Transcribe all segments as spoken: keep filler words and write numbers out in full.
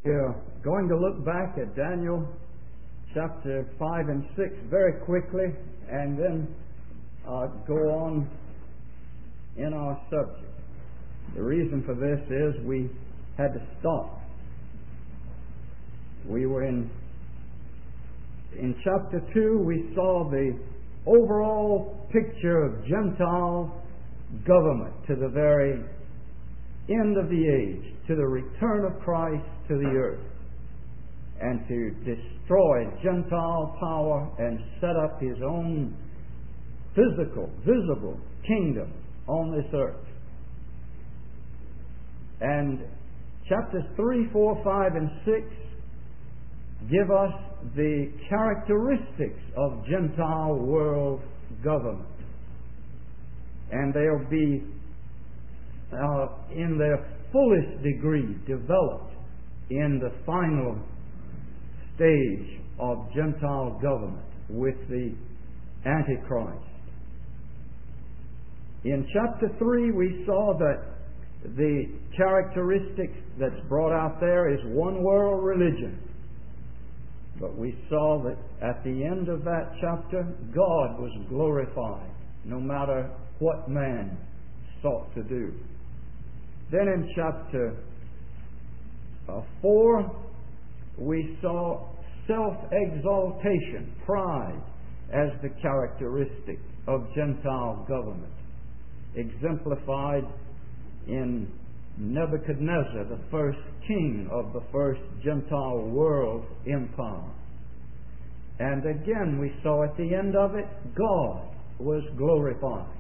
We're going to look back at Daniel chapter five and six very quickly and then uh, go on in our subject. The reason for this is we had to stop. We were in in chapter two, we saw the overall picture of Gentile government to the very end of the age, to the return of Christ to the earth, and to destroy Gentile power and set up His own physical, visible kingdom on this earth. And chapters three, four, five, and six give us the characteristics of Gentile world government. And they'll be uh, in their fullest degree developed in the final stage of Gentile government with the Antichrist. In chapter three, we saw that the characteristic that's brought out there is one world religion. But we saw that at the end of that chapter, God was glorified, no matter what man sought to do. Then in chapter uh, four, we saw self-exaltation, pride, as the characteristic of Gentile government, exemplified in Nebuchadnezzar, the first king of the first Gentile world empire. And again, we saw at the end of it, God was glorified.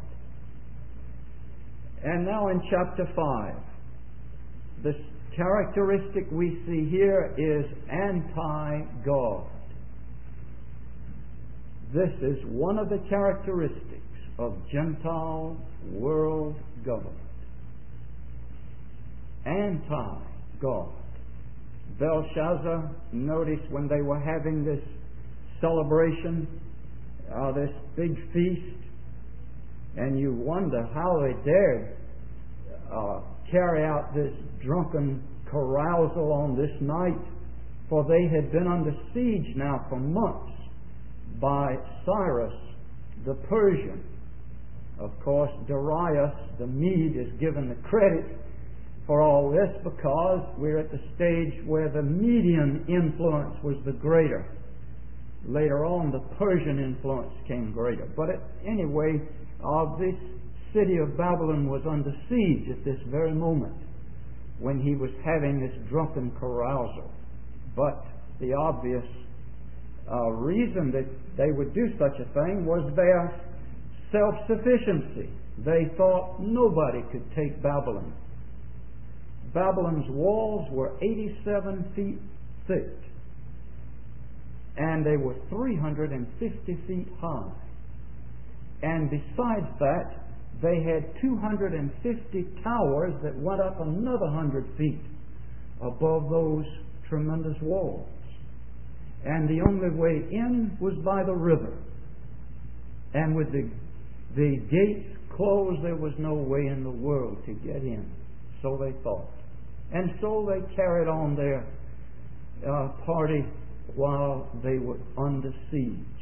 And now in chapter five, the characteristic we see here is anti-God. This is one of the characteristics of Gentile world government. Anti-God. Belshazzar, notice when they were having this celebration, uh, this big feast, and you wonder how they dared uh, carry out this drunken carousal on this night, for they had been under siege now for months by Cyrus the Persian. Of course, Darius the Mede is given the credit for all this because we're at the stage where the Median influence was the greater. Later on, the Persian influence came greater. But it, anyway, uh, this city of Babylon was under siege at this very moment when he was having this drunken carousal. But the obvious uh, reason that they would do such a thing was their self-sufficiency. They thought nobody could take Babylon. Babylon's walls were eighty-seven feet thick, and they were three hundred fifty feet high. And besides that, they had two hundred fifty towers that went up another one hundred feet above those tremendous walls. And the only way in was by the river. And with the, the gates closed, there was no way in the world to get in. So they thought. And so they carried on their uh, party while they were under siege.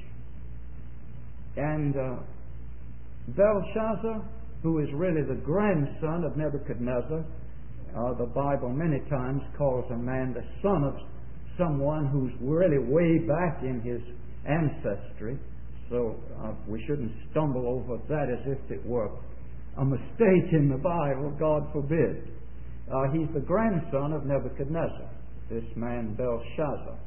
And uh, Belshazzar, who is really the grandson of Nebuchadnezzar, uh, the Bible many times calls a man the son of someone who's really way back in his ancestry. So uh, we shouldn't stumble over that as if it were a mistake in the Bible, God forbid. Uh, he's the grandson of Nebuchadnezzar, this man Belshazzar.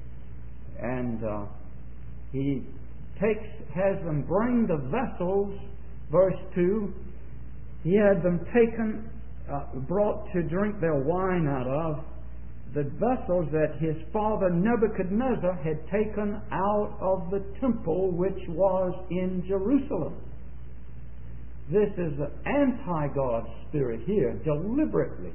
And uh, he takes, has them bring the vessels, verse two, he had them taken, uh, brought to drink their wine out of, the vessels that his father Nebuchadnezzar had taken out of the temple which was in Jerusalem. This is the anti-God spirit here, deliberately,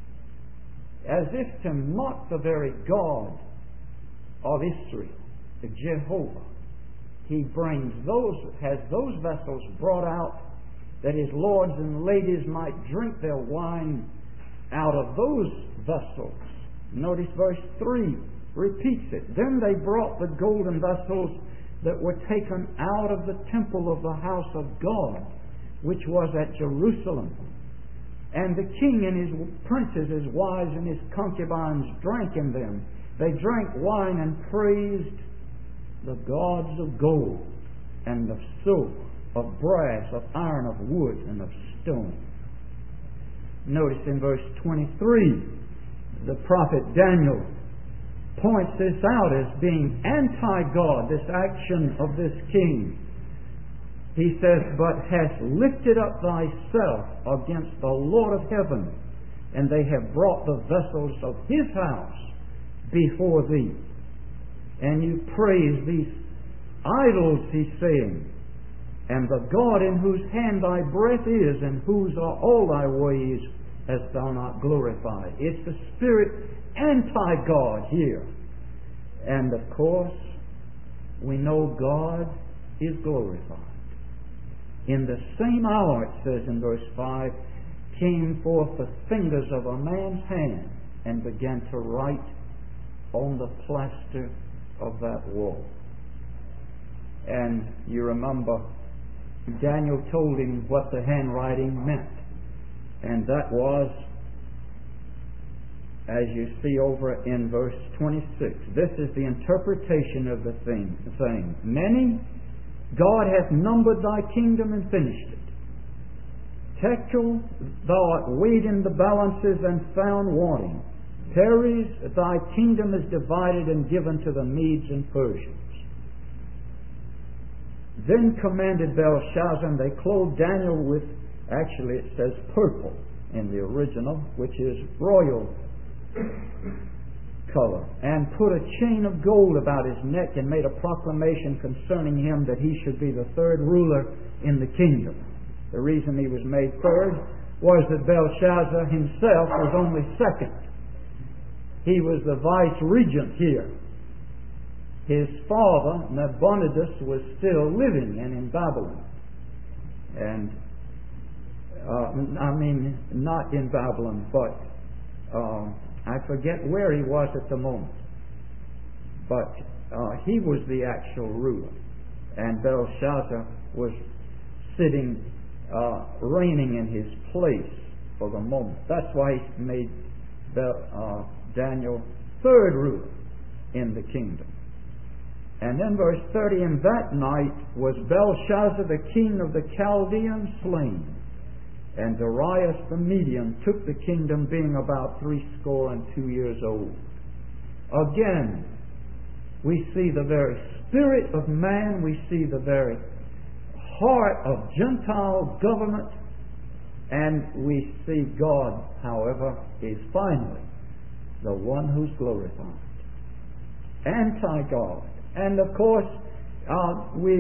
as if to mock the very God of Israel, the Jehovah. He brings those, has those vessels brought out that his lords and ladies might drink their wine out of those vessels. Notice verse three repeats it. Then they brought the golden vessels that were taken out of the temple of the house of God, which was at Jerusalem. And the king and his princes, his wives and his concubines drank in them. They drank wine and praised the gods of gold and of silver, of brass, of iron, of wood, and of stone. Notice in verse twenty-three, the prophet Daniel points this out as being anti-God, this action of this king. He says, "But hast lifted up thyself against the Lord of heaven, and they have brought the vessels of his house before thee. And you praise these idols," he's saying, "and the God in whose hand thy breath is, and whose are all thy ways, hast thou not glorified." It's the spirit anti-God here. And of course, we know God is glorified. In the same hour, it says in verse five, came forth the fingers of a man's hand and began to write on the plaster of that wall. And you remember, Daniel told him what the handwriting meant. And that was, as you see over in verse twenty-six, this is the interpretation of the thing, saying, "Many, God hath numbered thy kingdom and finished it. Tekel, thou art weighed in the balances and found wanting. Peres, thy kingdom is divided and given to the Medes and Persians." Then commanded Belshazzar, and they clothed Daniel with, actually it says purple in the original, which is royal color, and put a chain of gold about his neck, and made a proclamation concerning him that he should be the third ruler in the kingdom. The reason he was made third was that Belshazzar himself was only second. He was the vice regent here. His father, Nabonidus, was still living and in Babylon. And, uh, I mean, not in Babylon, but uh, I forget where he was at the moment. But uh, he was the actual ruler. And Belshazzar was sitting, uh, reigning in his place for the moment. That's why he made Bel, uh, Daniel third ruler in the kingdom. And then verse thirty, "And that night was Belshazzar the king of the Chaldeans slain, and Darius the Median took the kingdom, being about threescore and two years old." Again, we see the very spirit of man, we see the very heart of Gentile government, and we see God, however, is finally the one who's glorified. Anti-God. And of course, uh, we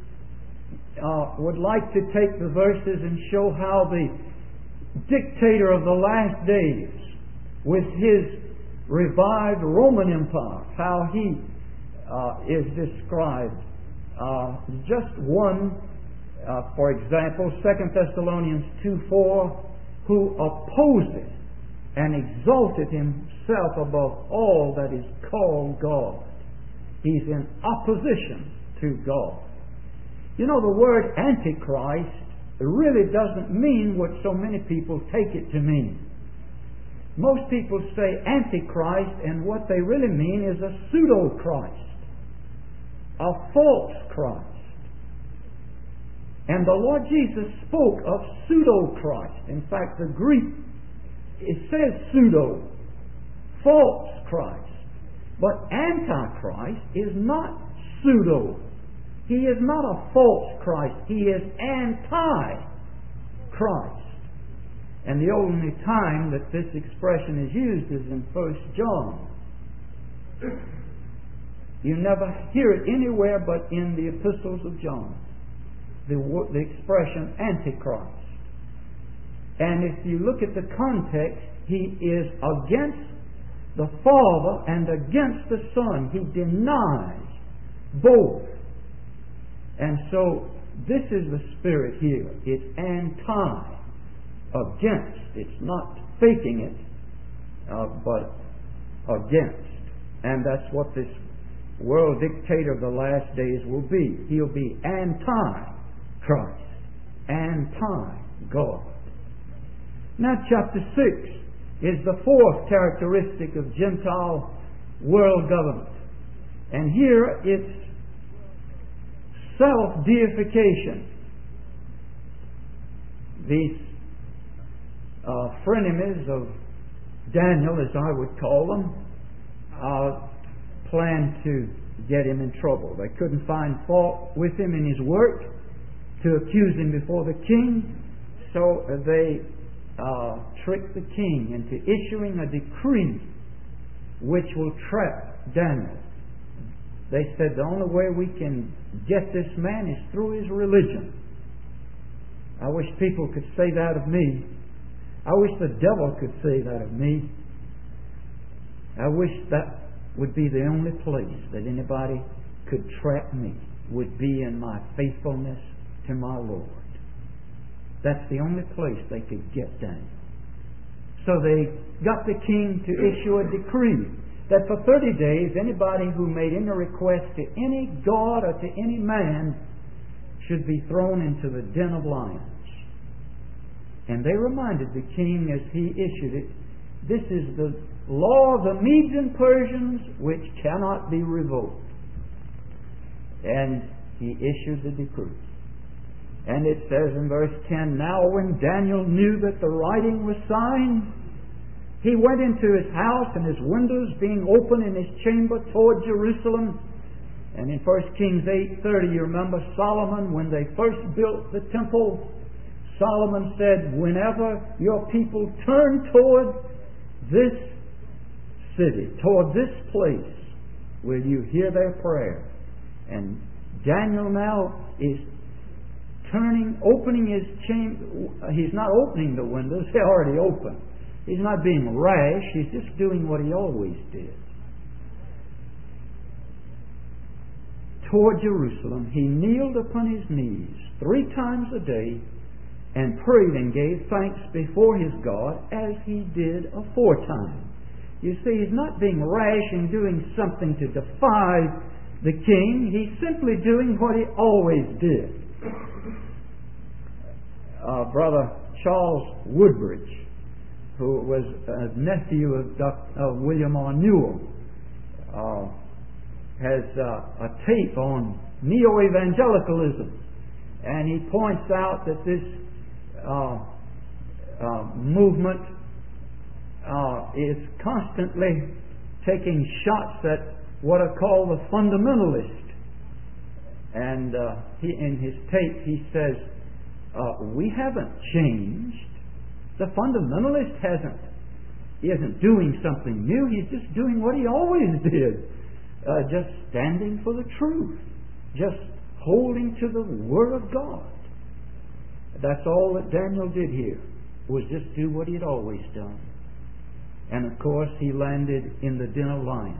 uh, would like to take the verses and show how the dictator of the last days, with his revived Roman Empire, how he uh, is described. Uh, just one, uh, for example, Second Thessalonians two four, "who opposeth and exalted himself above all that is called God." He's in opposition to God. You know, the word Antichrist really doesn't mean what so many people take it to mean. Most people say Antichrist, and what they really mean is a pseudo-Christ, a false Christ. And the Lord Jesus spoke of pseudo-Christ. In fact, the Greek, it says pseudo, false Christ. But Antichrist is not pseudo. He is not a false Christ. He is anti-Christ. And the only time that this expression is used is in First John. You never hear it anywhere but in the epistles of John. The, the expression Antichrist. And if you look at the context, he is against the Father and against the Son. He denies both. And so this is the spirit here. It's anti, against. It's not faking it, uh, but against. And that's what this world dictator of the last days will be. He'll be anti-Christ, anti-God. Now chapter six is the fourth characteristic of Gentile world government. And here it's self-deification. These uh, frenemies of Daniel, as I would call them, uh, planned to get him in trouble. They couldn't find fault with him in his work to accuse him before the king, so they uh, tricked the king into issuing a decree which will trap Daniel. They said the only way we can get this man is through his religion. I wish people could say that of me. I wish the devil could say that of me. I wish that would be the only place that anybody could trap me, would be in my faithfulness to my Lord. That's the only place they could get Daniel. So they got the king to issue a decree that for thirty days anybody who made any request to any god or to any man should be thrown into the den of lions. And they reminded the king as he issued it, this is the law of the Medes and Persians which cannot be revoked. And he issued the decree. And it says in verse ten, now when Daniel knew that the writing was signed, he went into his house, and his windows being open in his chamber toward Jerusalem. And in First Kings eight thirty, you remember Solomon, when they first built the temple, Solomon said, whenever your people turn toward this city, toward this place, will you hear their prayer? And Daniel now is turning, opening his chamber. He's not opening the windows, they're already open. He's not being rash, he's just doing what he always did. Toward Jerusalem, he kneeled upon his knees three times a day and prayed and gave thanks before his God as he did aforetime. You see, he's not being rash and doing something to defy the king. He's simply doing what he always did. Uh, Brother Charles Woodbridge, who was a nephew of Doctor William R. Newell, uh, has uh, a tape on neo-evangelicalism, and he points out that this uh, uh, movement uh, is constantly taking shots at what are called the fundamentalists. And uh, he, in his tape, he says, uh, "We haven't changed. The fundamentalist hasn't. He isn't doing something new. He's just doing what he always did." Uh, just standing for the truth, just holding to the Word of God. That's all that Daniel did here, was just do what he had always done. And of course he landed in the den of lions.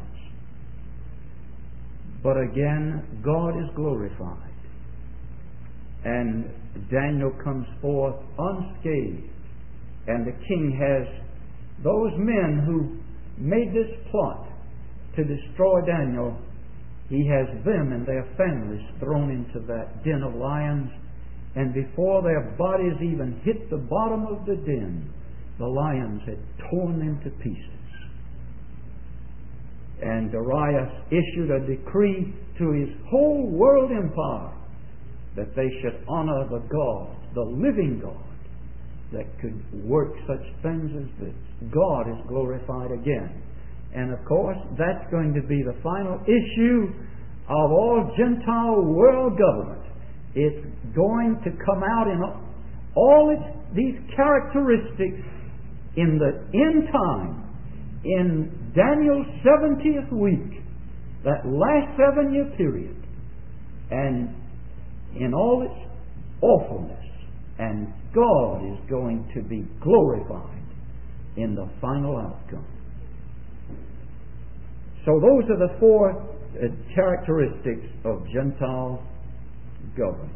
But again, God is glorified. And Daniel comes forth unscathed. And the king has those men who made this plot to destroy Daniel, he has them and their families thrown into that den of lions, and before their bodies even hit the bottom of the den, the lions had torn them to pieces. And Darius issued a decree to his whole world empire that they should honor the God, the living God, that could work such things as this. God is glorified again. And of course, that's going to be the final issue of all Gentile world government. It's going to come out in all its, these characteristics in the end time, in Daniel's seventieth week, that last seven year period, and in all its awfulness. And God is going to be glorified in the final outcome. So those are the four uh, characteristics of Gentile government.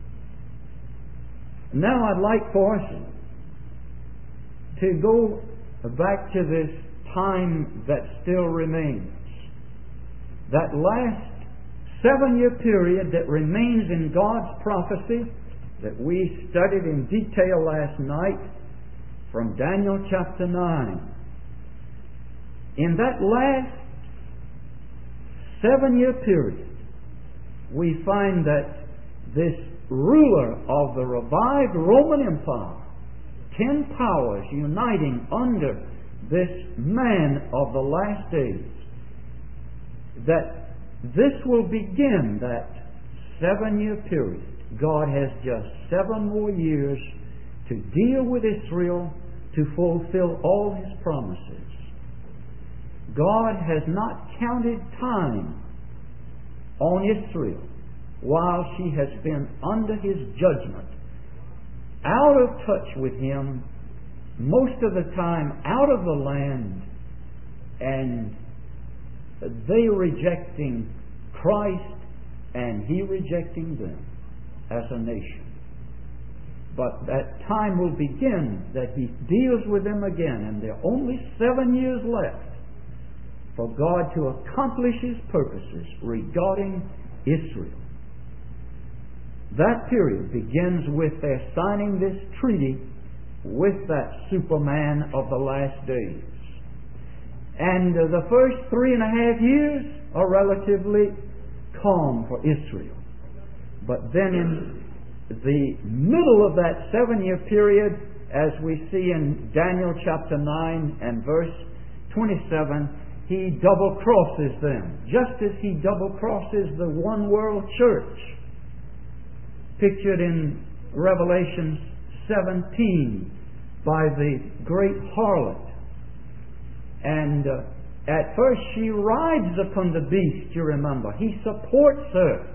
Now I'd like for us to go back to this time that still remains. That last seven-year period that remains in God's prophecy that we studied in detail last night from Daniel chapter nine. In that last seven-year period, we find that this ruler of the revived Roman Empire, ten powers uniting under this man of the last days, that this will begin that seven-year period. God has just seven more years to deal with Israel, to fulfill all His promises. God has not counted time on Israel while she has been under His judgment, out of touch with Him, most of the time out of the land, and they rejecting Christ and He rejecting them as a nation. But that time will begin that He deals with them again, and there are only seven years left for God to accomplish His purposes regarding Israel. That period begins with their signing this treaty with that Superman of the last days. And uh, the first three and a half years are relatively calm for Israel. But then in the middle of that seven-year period, as we see in Daniel chapter nine and verse twenty-seven, He double-crosses them, just as He double-crosses the one-world church, pictured in Revelation seventeen by the great harlot. And uh, at first she rides upon the beast, you remember. He supports her.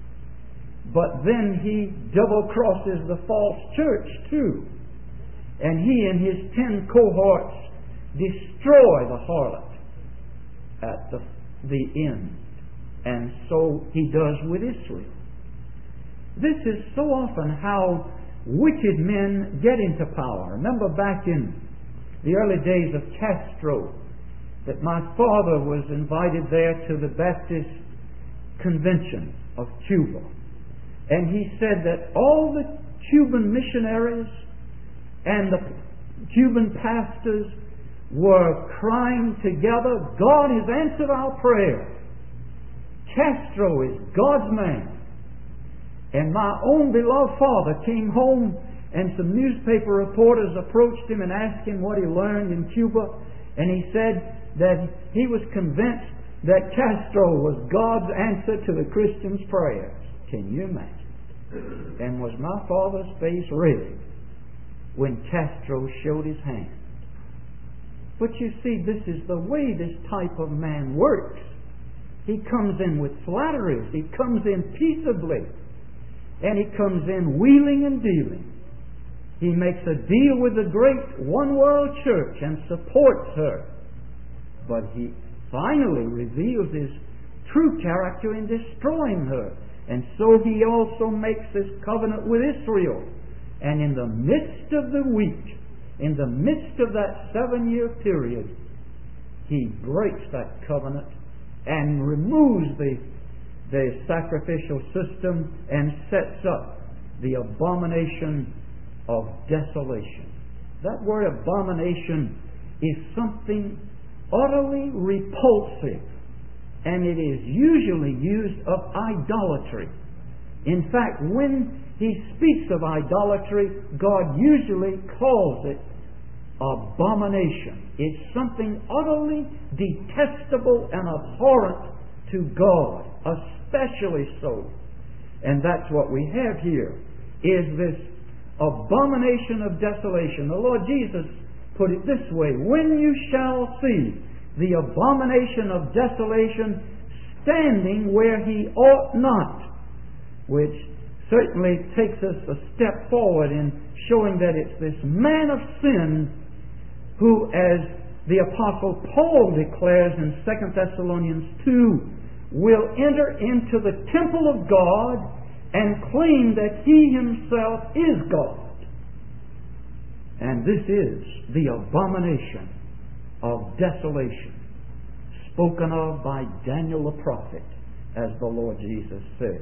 But then he double-crosses the false church too. And he and his ten cohorts destroy the harlot at the, the end. And so he does with Israel. This is so often how wicked men get into power. Remember back in the early days of Castro, that my father was invited there to the Baptist Convention of Cuba. And he said that all the Cuban missionaries and the Cuban pastors were crying together, God has answered our prayer. Castro is God's man. And my own beloved father came home, and some newspaper reporters approached him and asked him what he learned in Cuba. And he said that he was convinced that Castro was God's answer to the Christian's prayers. Can you imagine? And was my father's face red when Castro showed his hand? But you see, this is the way this type of man works. He comes in with flatteries. He comes in peaceably. And he comes in wheeling and dealing. He makes a deal with the great one-world church and supports her. But he finally reveals his true character in destroying her. And so he also makes this covenant with Israel. And in the midst of the week, in the midst of that seven-year period, he breaks that covenant and removes the the sacrificial system and sets up the abomination of desolation. That word abomination is something utterly repulsive, and it is usually used of idolatry. In fact, when He speaks of idolatry, God usually calls it abomination. It's something utterly detestable and abhorrent to God, especially so. And that's what we have here, is this abomination of desolation. The Lord Jesus put it this way: when you shall see the abomination of desolation standing where he ought not, which certainly takes us a step forward in showing that it's this man of sin who, as the Apostle Paul declares in Second Thessalonians two, will enter into the temple of God and claim that he himself is God. And this is the abomination of desolation, spoken of by Daniel the prophet, as the Lord Jesus said.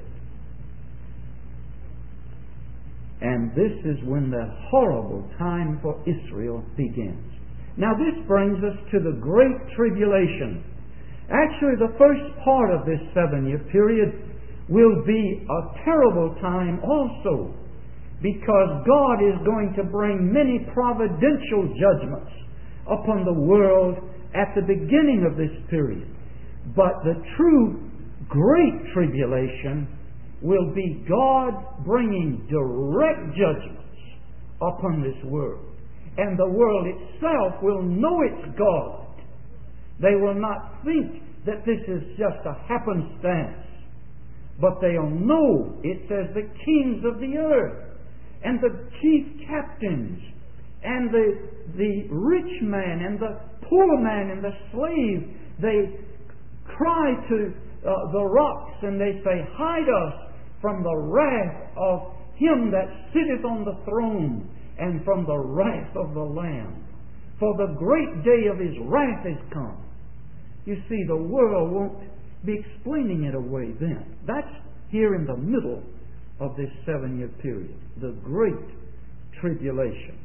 And this is when the horrible time for Israel begins. Now this brings us to the Great Tribulation. Actually, the first part of this seven-year period will be a terrible time also, because God is going to bring many providential judgments upon the world at the beginning of this period. But the true Great Tribulation will be God bringing direct judgments upon this world. And the world itself will know it's God. They will not think that this is just a happenstance, but they'll know, it says, the kings of the earth and the chief captains and the, the rich man and the poor man and the slave, they cry to uh, the rocks and they say, hide us from the wrath of him that sitteth on the throne and from the wrath of the Lamb. For the great day of his wrath is come. You see, the world won't be explaining it away then. That's here in the middle of this seven-year period, the Great Tribulation.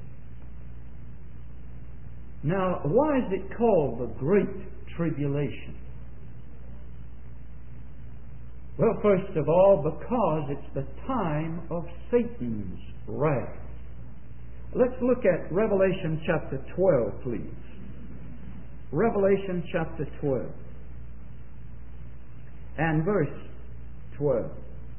Now, why is it called the Great Tribulation? Well, first of all, because it's the time of Satan's wrath. Let's look at Revelation chapter twelve, please. Revelation chapter twelve and verse twelve.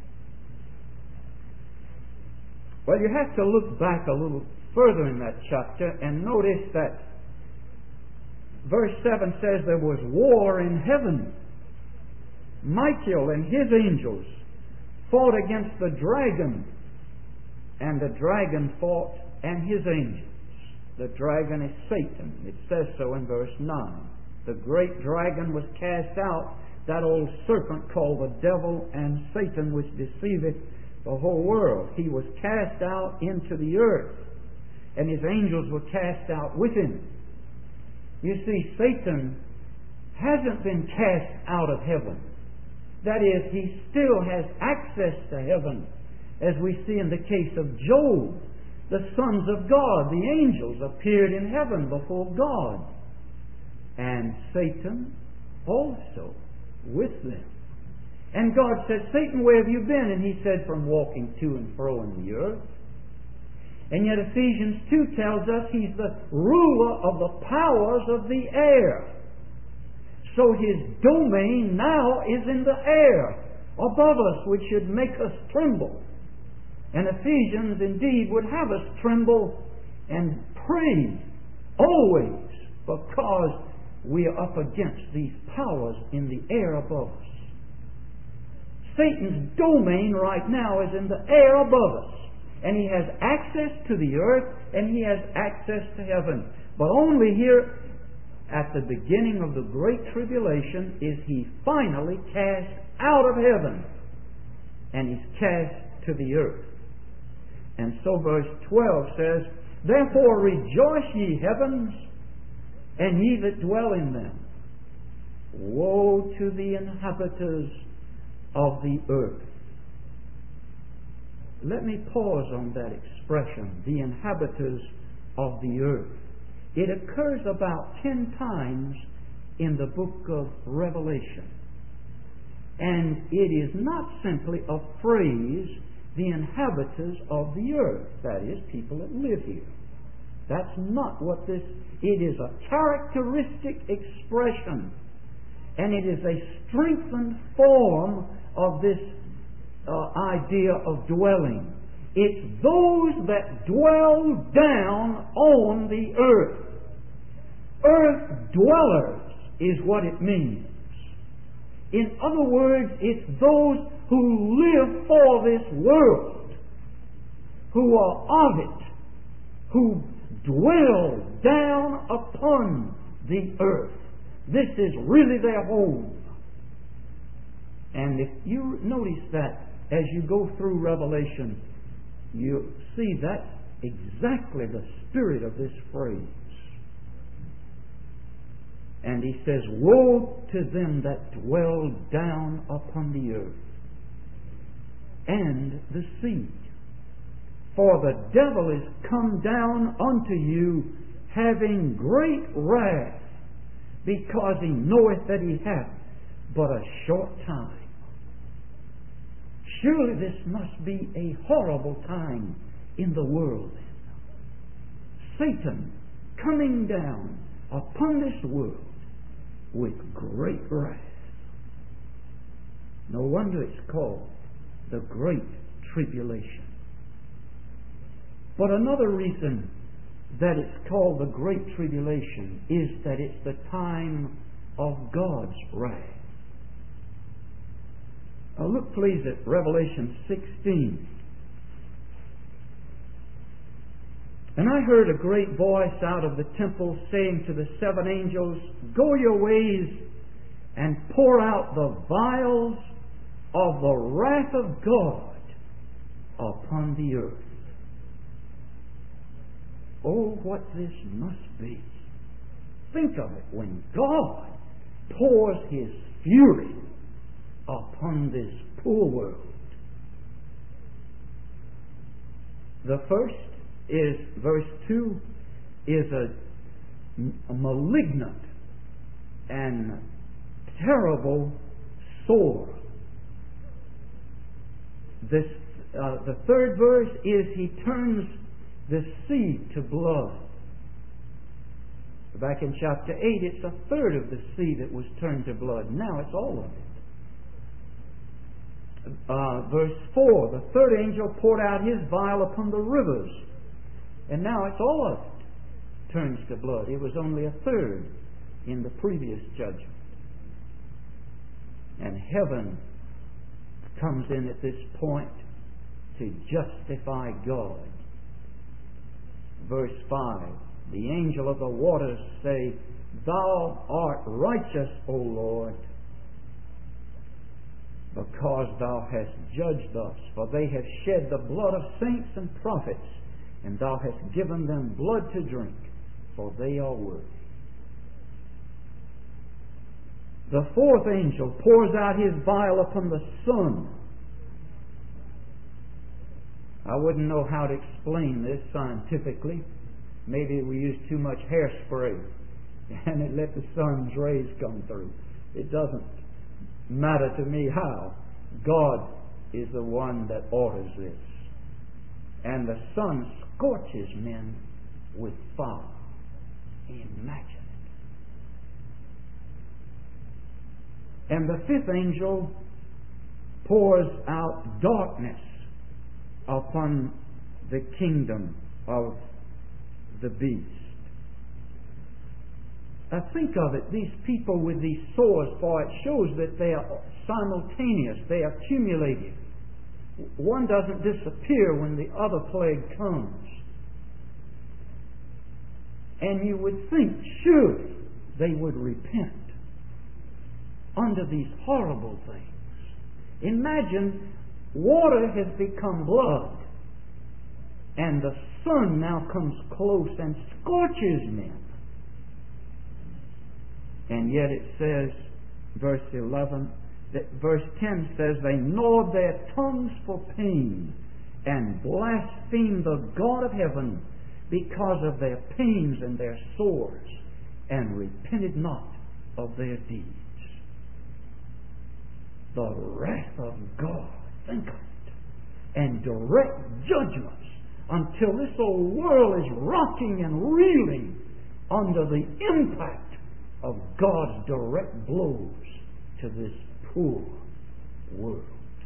Well, you have to look back a little further in that chapter and notice that verse seven says there was war in heaven. Michael and his angels fought against the dragon, and the dragon fought and his angels. The dragon is Satan. It says so in verse nine. The great dragon was cast out, that old serpent called the devil and Satan, which deceiveth the whole world. He was cast out into the earth, and his angels were cast out with him. You see, Satan hasn't been cast out of heaven. That is, he still has access to heaven, as we see in the case of Job. The sons of God, the angels, appeared in heaven before God, and Satan also with them. And God said, Satan, where have you been? And he said, from walking to and fro in the earth. And yet Ephesians two tells us he's the ruler of the powers of the air. So his domain now is in the air above us, which should make us tremble. And Ephesians indeed would have us tremble and pray always, because we are up against these powers in the air above us. Satan's domain right now is in the air above us, and he has access to the earth and he has access to heaven. But only here at the beginning of the Great Tribulation is he finally cast out of heaven, and he's cast to the earth. And so verse twelve says, therefore rejoice ye heavens, and ye that dwell in them. Woe to the inhabitants of the earth. Let me pause on that expression, the inhabitants of the earth. It occurs about ten times in the book of Revelation. And it is not simply a phrase, the inhabitants of the earth. That is, people that live here. That's not what this... It is a characteristic expression. And it is a strengthened form of this uh, idea of dwelling. It's those that dwell down on the earth. Earth dwellers is what it means. In other words, it's those who live for this world, who are of it, who dwell down upon the earth. This is really their home. And if you notice that as you go through Revelation, you see that exactly the spirit of this phrase. And he says, woe to them that dwell down upon the earth and the sea. For the devil is come down unto you, having great wrath, because he knoweth that he hath but a short time. Surely this must be a horrible time in the world. Satan coming down upon this world with great wrath. No wonder it's called the Great Tribulation. But another reason that it's called the Great Tribulation is that it's the time of God's wrath. Now look please at Revelation sixteen. And I heard a great voice out of the temple saying to the seven angels, go your ways and pour out the vials of the wrath of God upon the earth. Oh, what this must be. Think of it, when God pours His fury upon this poor world. The first is, verse two, is a, a malignant and terrible sword. This, uh, the third verse is He turns the sea to blood. Back in chapter eight, it's a third of the sea that was turned to blood. Now it's all of it. Uh, verse four, the third angel poured out his vial upon the rivers. And now it's all of it turns to blood. It was only a third in the previous judgment. And heaven comes in at this point to justify God. Verse five, the angel of the waters say, thou art righteous, O Lord, because thou hast judged us. For they have shed the blood of saints and prophets, and thou hast given them blood to drink, for they are worthy. The fourth angel pours out his vial upon the sun. I wouldn't know how to explain this scientifically. Maybe we use too much hairspray and it let the sun's rays come through. It doesn't matter to me how. God is the one that orders this. And the sun scorches men with fire. Imagine it. And the fifth angel pours out darkness upon the kingdom of the beast. Now think of it, these people with these swords, for it shows that they are simultaneous, they are cumulative. One doesn't disappear when the other plague comes. And you would think, surely they would repent under these horrible things. Imagine water has become blood, and the sun now comes close and scorches men. And yet it says, verse eleven, that verse ten says, they gnawed their tongues for pain and blasphemed the God of heaven because of their pains and their sores, and repented not of their deeds. The wrath of God, think of it, and direct judgments until this old world is rocking and reeling under the impact of God's direct blows to this poor world.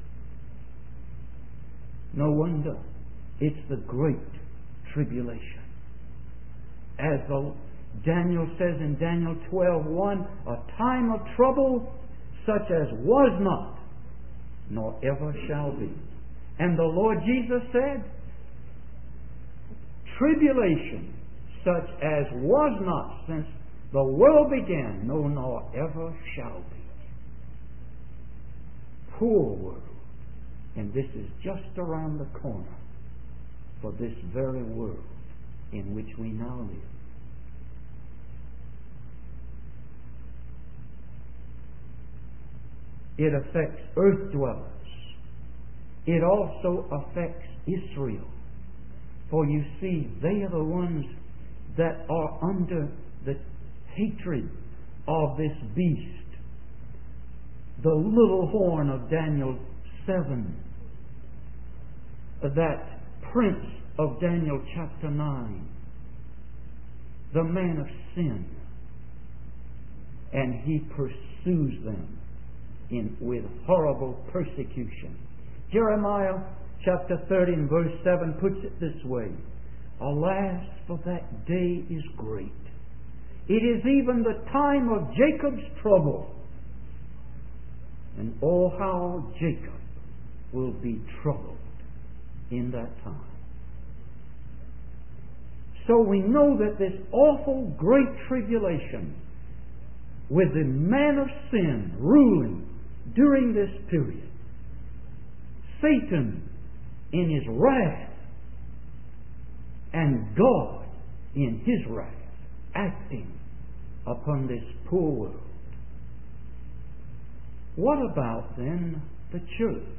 No wonder it's the Great Tribulation. As the, Daniel says in Daniel twelve one, a time of trouble such as was not, nor ever shall be. And the Lord Jesus said, tribulation such as was not since the world began, no, nor ever shall be. Poor world. And this is just around the corner. for this very world in which we now live. It affects earth dwellers. It also affects Israel. For you see, they are the ones that are under the hatred of this beast, the little horn of Daniel seven, that prince of Daniel chapter nine, the man of sin, and he pursues them in with horrible persecution. Jeremiah chapter thirty and verse seven puts it this way: alas, for that day is great. It is even the time of Jacob's trouble. And oh, how Jacob will be troubled in that time. So we know that this awful great tribulation, with the man of sin ruling during this period, Satan in his wrath, and God in His wrath, acting upon this poor world. What about then the church?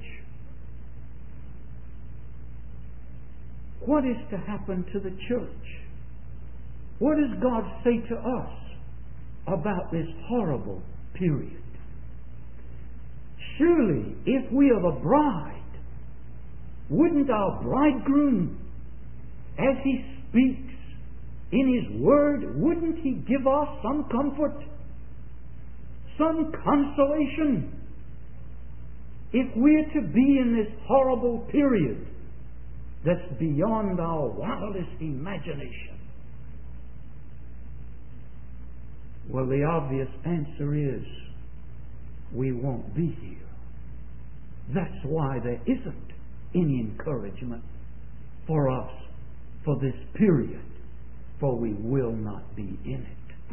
What is to happen to the church? What does God say to us about this horrible period? Surely, if we are the bride, wouldn't our bridegroom, as He speaks in His Word, wouldn't He give us some comfort, some consolation, if we're to be in this horrible period that's beyond our wildest imagination? Well, the obvious answer is we won't be here. That's why there isn't any encouragement for us for this period, for we will not be in it.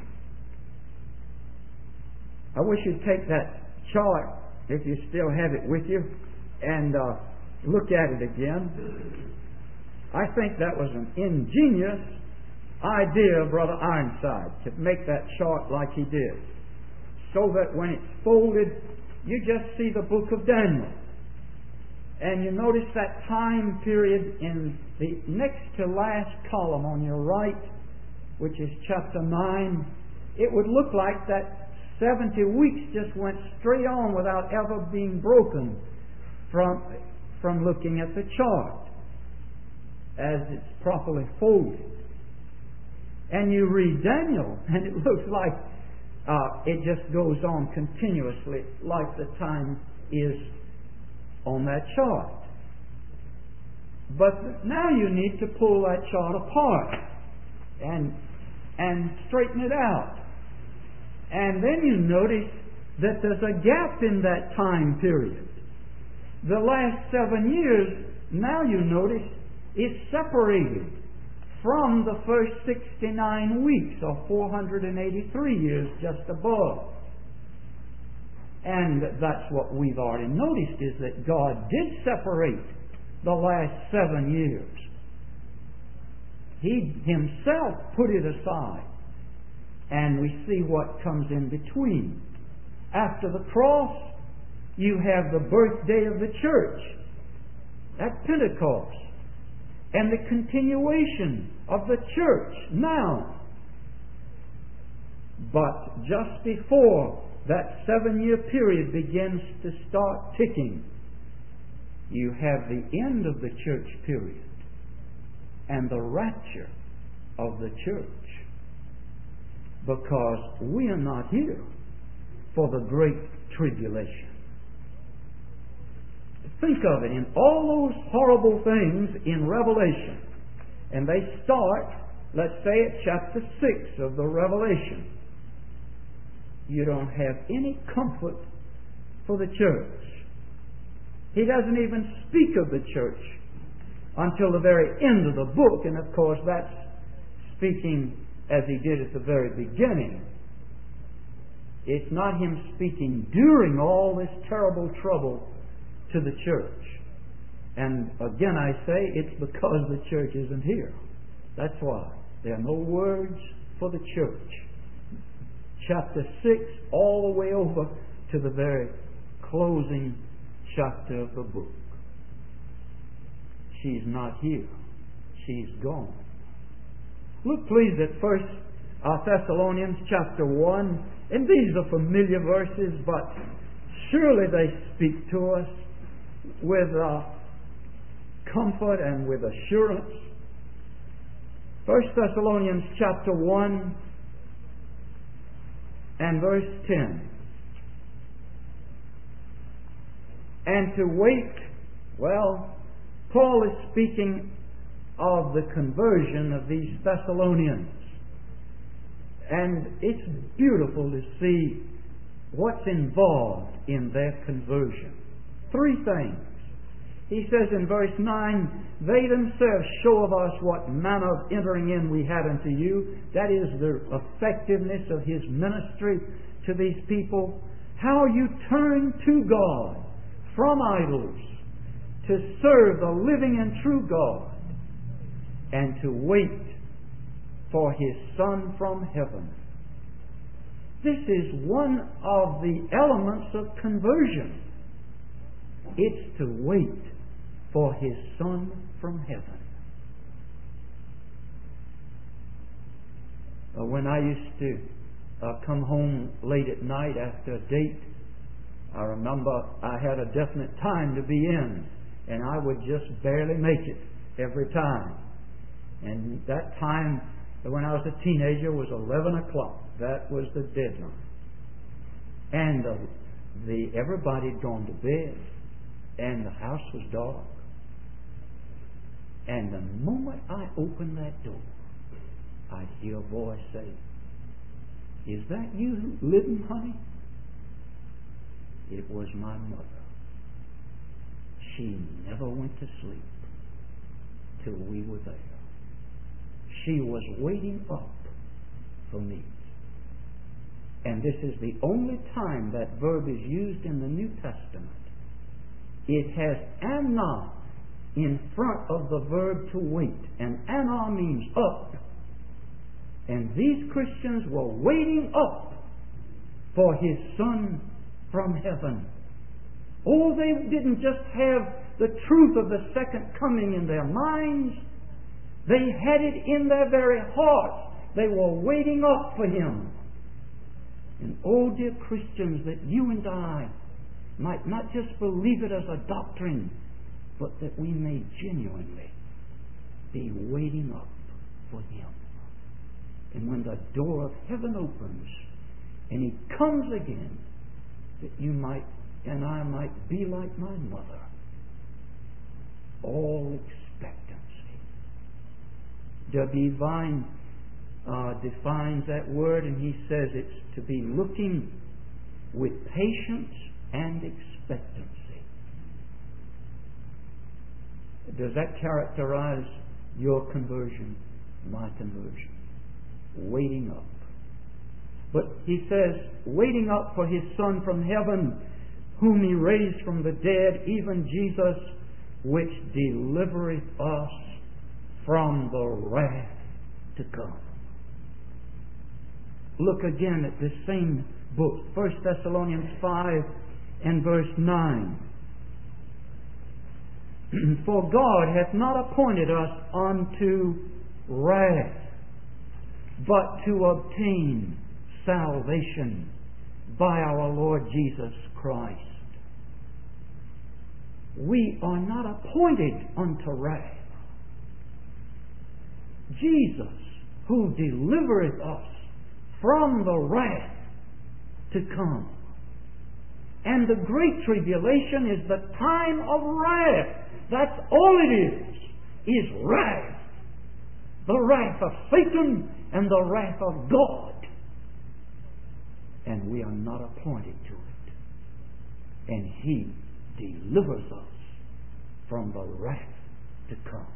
I wish you'd take that chart, if you still have it with you, and uh, look at it again. I think that was an ingenious idea of Brother Ironside, to make that chart like he did, so that when it's folded, you just see the book of Daniel. And you notice that time period in the next to last column on your right, which is chapter nine. It would look like that seventy weeks just went straight on without ever being broken from, from looking at the chart as it's properly folded. And you read Daniel, and it looks like uh, it just goes on continuously, like the time is on that chart. But now you need to pull that chart apart and and straighten it out. And then you notice that there's a gap in that time period. The last seven years, now you notice, is separated from the first sixty-nine weeks, or four hundred eighty-three years just above. And that's what we've already noticed, is that God did separate the last seven years. He Himself put it aside. And we see what comes in between. After the cross, you have the birthday of the church at Pentecost, and the continuation of the church now. But just before that seven-year period begins to start ticking, you have the end of the church period and the rapture of the church. Because we are not here for the great tribulation. Think of it, in all those horrible things in Revelation, and they start, let's say, at chapter six of the Revelation, you don't have any comfort for the church. He doesn't even speak of the church until the very end of the book, and of course that's speaking as he did at the very beginning. It's not him speaking during all this terrible trouble to the church. And again I say, it's because the church isn't here. That's why. There are no words for the church. Chapter six, all the way over to the very closing chapter of the book. She's not here. She's gone. Look please at First Thessalonians chapter one. And these are familiar verses, but surely they speak to us with uh, comfort and with assurance. First Thessalonians chapter one and verse ten. And to wait, well, Paul is speaking of the conversion of these Thessalonians. And it's beautiful to see what's involved in their conversion. Three things. He says in verse nine, they themselves show of us what manner of entering in we had unto you. That is the effectiveness of his ministry to these people. How you turn to God from idols to serve the living and true God and to wait for his Son from heaven. This is one of the elements of conversion. It's to wait for his Son from heaven. Uh, when I used to uh, come home late at night after a date, I remember I had a definite time to be in, and I would just barely make it every time. And that time, when I was a teenager, was eleven o'clock. That was the deadline. And uh, the everybody had gone to bed, and the house was dark. And the moment I opened that door, I'd hear a voice say, "Is that you living, honey?" It was my mother. She never went to sleep till we were there. She was waiting up for me. And this is the only time that verb is used in the New Testament. It has anna in front of the verb to wait. And anna means up. And these Christians were waiting up for his Son from heaven. Oh, they didn't just have the truth of the second coming in their minds. They had it in their very hearts. They were waiting up for him. And oh, dear Christians, that you and I might not just believe it as a doctrine, but that we may genuinely be waiting up for him. And when the door of heaven opens and he comes again, that you might and I might be like my mother, all expectancy. W. Vine uh, defines that word, and he says it's to be looking with patience and expectancy. Does that characterize your conversion, my conversion? Waiting up. But he says, waiting up for his Son from heaven, whom he raised from the dead, even Jesus, which delivereth us from the wrath to come. Look again at this same book, First Thessalonians five and verse nine. For God hath not appointed us unto wrath, but to obtain salvation by our Lord Jesus Christ. We are not appointed unto wrath. Jesus, who delivereth us from the wrath to come. And the great tribulation is the time of wrath. That's all it is, is wrath. The wrath of Satan and the wrath of God. And we are not appointed to it. And he delivers us from the wrath to come.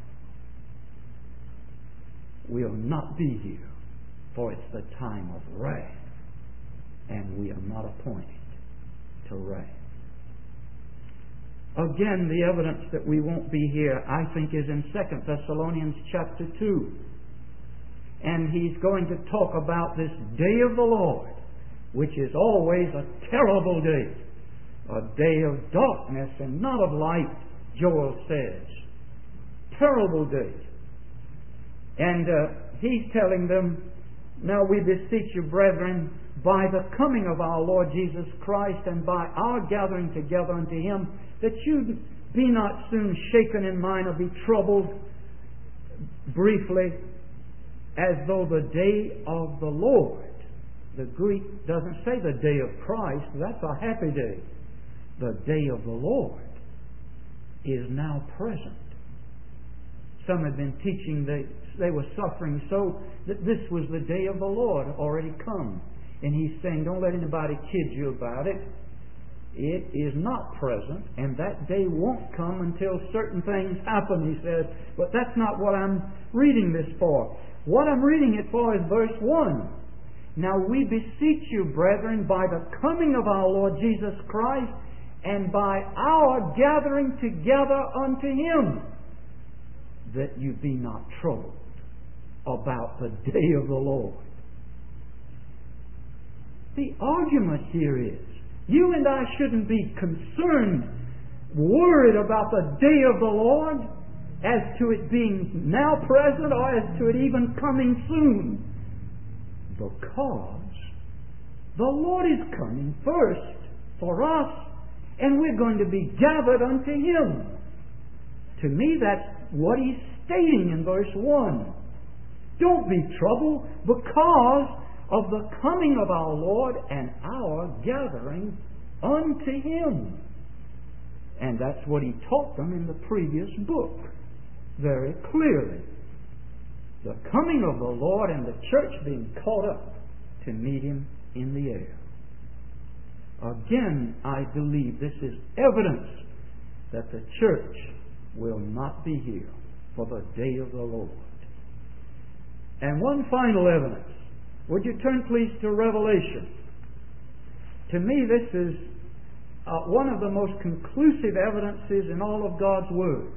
We'll not be here, for it's the time of wrath, and we are not appointed to wrath. Again, the evidence that we won't be here, I think, is in Second Thessalonians chapter two. And he's going to talk about this day of the Lord, which is always a terrible day. A day of darkness and not of light, Joel says. Terrible day. And uh, he's telling them, now we beseech you, brethren, by the coming of our Lord Jesus Christ and by our gathering together unto Him, that you be not soon shaken in mind or be troubled, briefly, as though the day of the Lord. The Greek doesn't say the day of Christ. That's a happy day. The day of the Lord is now present. Some have been teaching that they were suffering so that this was the day of the Lord already come. And he's saying, don't let anybody kid you about it. It is not present, and that day won't come until certain things happen, he says. But that's not what I'm reading this for. What I'm reading it for is verse one. Now we beseech you, brethren, by the coming of our Lord Jesus Christ, and by our gathering together unto Him, that you be not troubled about the day of the Lord. The argument here is, you and I shouldn't be concerned, worried about the day of the Lord, as to it being now present or as to it even coming soon. Because the Lord is coming first for us, and we're going to be gathered unto Him. To me, that's what he's stating in verse one. Don't be troubled because of the coming of our Lord and our gathering unto Him. And that's what he taught them in the previous book very clearly. The coming of the Lord and the church being caught up to meet Him in the air. Again, I believe this is evidence that the church will not be here for the day of the Lord. And one final evidence. Would you turn please to Revelation? To me, this is uh, one of the most conclusive evidences in all of God's Word.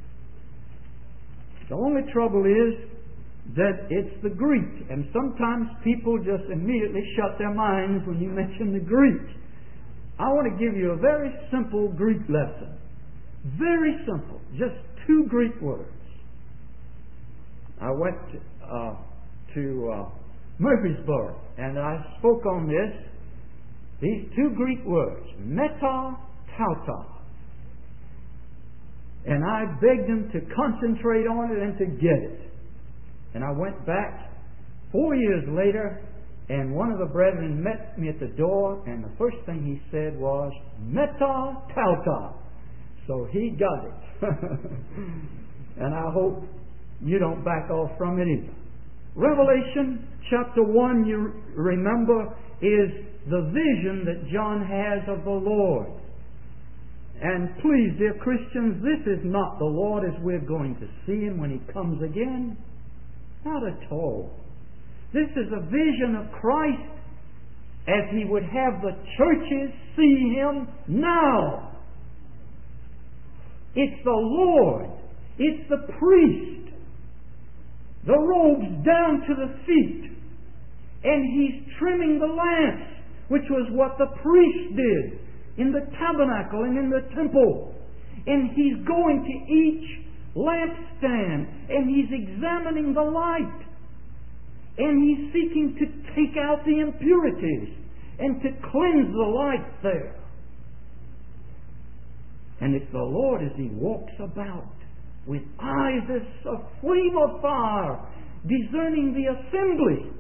The only trouble is that it's the Greek, and sometimes people just immediately shut their minds when you mention the Greek. I want to give you a very simple Greek lesson. Very simple. Just two Greek words. I went uh, to uh, Murfreesboro, and I spoke on this. These two Greek words, meta tauta. And I begged them to concentrate on it and to get it. And I went back four years later, and one of the brethren met me at the door, and the first thing he said was, meta tauta. So he got it. And I hope you don't back off from it either. Revelation chapter one, you remember, is the vision that John has of the Lord. And please, dear Christians, this is not the Lord as we're going to see Him when He comes again. Not at all. This is a vision of Christ as He would have the churches see Him now. It's the Lord. It's the priest. The robes down to the feet. And He's trimming the lamps, which was what the priest did in the tabernacle and in the temple. And He's going to each lampstand, and He's examining the light. And He's seeking to take out the impurities and to cleanse the light there. And it's the Lord as He walks about with eyes as a flame of fire, discerning the assembly.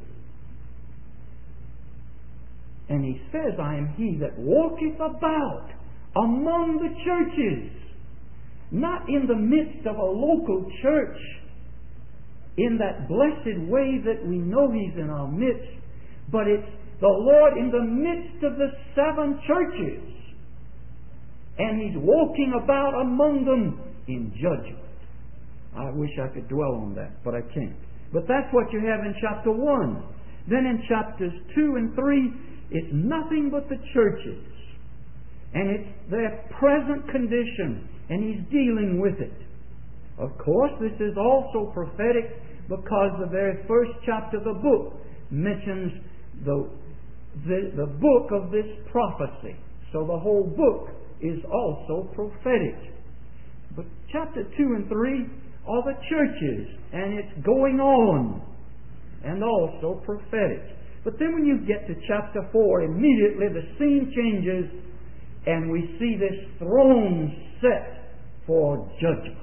And He says, I am He that walketh about among the churches. Not in the midst of a local church, in that blessed way that we know He's in our midst, but it's the Lord in the midst of the seven churches. And He's walking about among them in judgment. I wish I could dwell on that, but I can't. But that's what you have in chapter one. Then in chapters two and three, it's nothing but the churches. And it's their present condition, and He's dealing with it. Of course, this is also prophetic because the very first chapter of the book mentions the, the, the book of this prophecy. So the whole book is also prophetic. But chapter two and three are the churches, and it's going on, and also prophetic. But then when you get to chapter four, immediately the scene changes, and we see this throne set for judgment.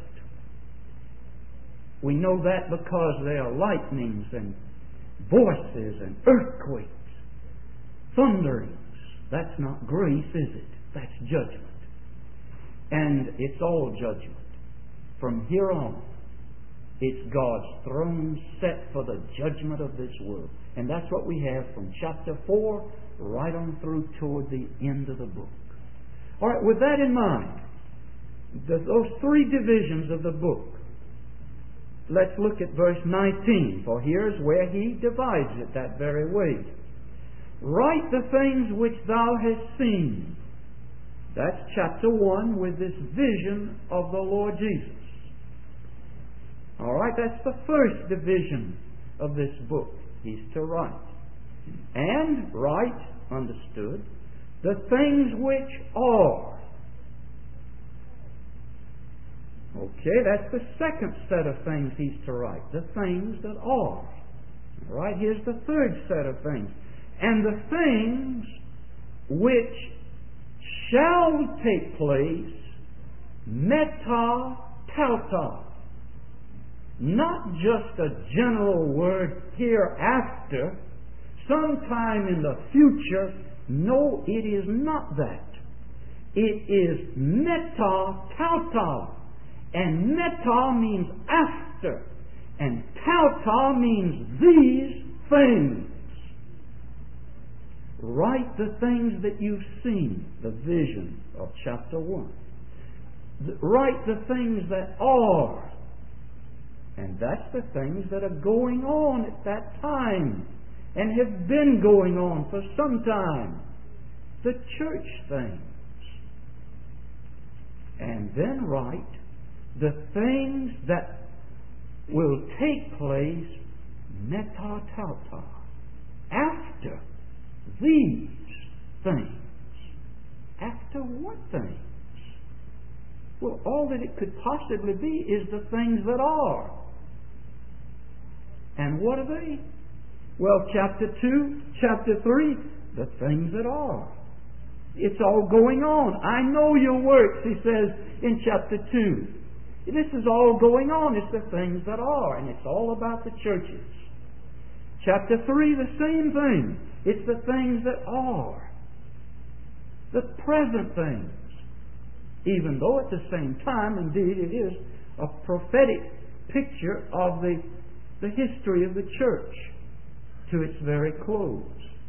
We know that because there are lightnings and voices and earthquakes, thunderings. That's not grace, is it? That's judgment. And it's all judgment. From here on, it's God's throne set for the judgment of this world. And that's what we have from chapter four right on through toward the end of the book. All right, with that in mind, the, those three divisions of the book, let's look at verse nineteen, for here's where he divides it that very way. Write the things which thou hast seen. That's chapter one with this vision of the Lord Jesus. All right, that's the first division of this book. He's to write. And write, understood, the things which are. Okay, that's the second set of things he's to write. The things that are. All right, here's the third set of things. And the things which shall take place, meta tauta. Not just a general word hereafter, sometime in the future. No, it is not that. It is meta tauta. And meta means after. And tauta means these things. Write the things that you've seen, the vision of chapter one. Write the things that are. And that's the things that are going on at that time and have been going on for some time. The church things. And then write the things that will take place meta tauta, after these things. After what things? Well, all that it could possibly be is the things that are. And what are they? Well, chapter two, chapter three, the things that are. It's all going on. I know your works, he says in chapter two. This is all going on. It's the things that are. And it's all about the churches. Chapter three, the same thing. It's the things that are. The present things. Even though at the same time, indeed, it is a prophetic picture of the, the history of the church to its very close.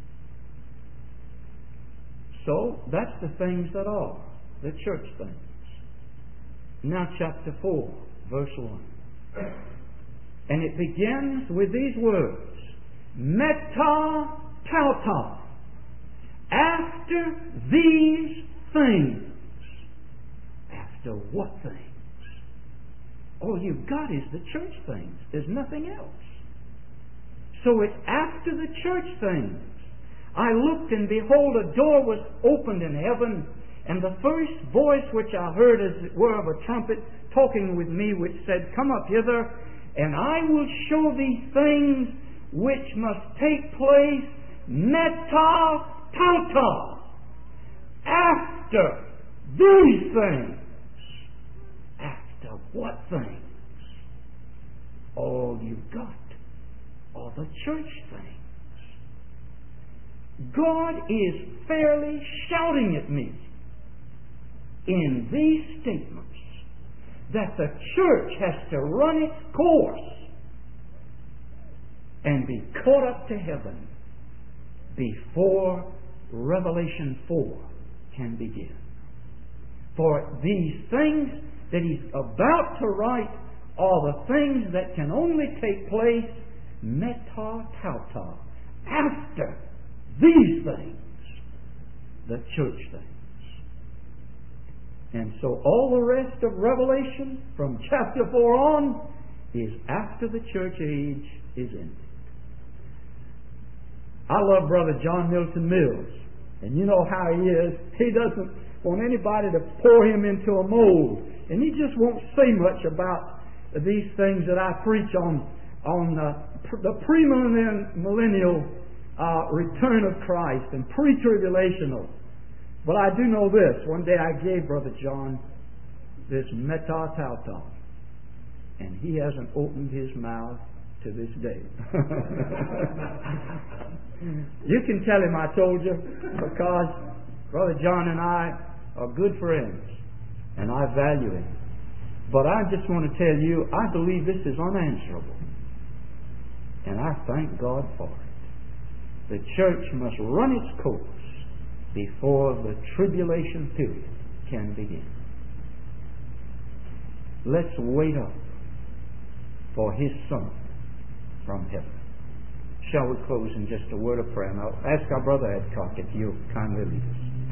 So, that's the things that are, the church things. Now chapter four, verse one. And it begins with these words. Meta tauta. After these things. After what things? All you've got is the church things. There's nothing else. So it's after the church things. I looked, and behold, a door was opened in heaven, and the first voice which I heard, as it were, of a trumpet talking with me, which said, Come up hither, and I will show thee things which must take place meta tauta. After these things. After what things? All you've got are the church things. God is fairly shouting at me in these statements that the church has to run its course and be caught up to heaven before Revelation four can begin. For these things that he's about to write are the things that can only take place meta tauta, after these things, the church things. And so all the rest of Revelation from chapter four on is after the church age is ended. I love Brother John Milton Mills. And you know how he is. He doesn't want anybody to pour him into a mold. And he just won't say much about these things that I preach on, on uh, pr- the premillennial uh, return of Christ and pre-tribulational. But I do know this. One day I gave Brother John this metatauton, and he hasn't opened his mouth to this day. You can tell him I told you, because Brother John and I are good friends, and I value him. But I just want to tell you, I believe this is unanswerable, and I thank God for it. The church must run its course before the tribulation period can begin. Let's wait up for His Son from heaven. Shall we close in just a word of prayer? And I'll ask our brother Adcock if you'll kindly lead us.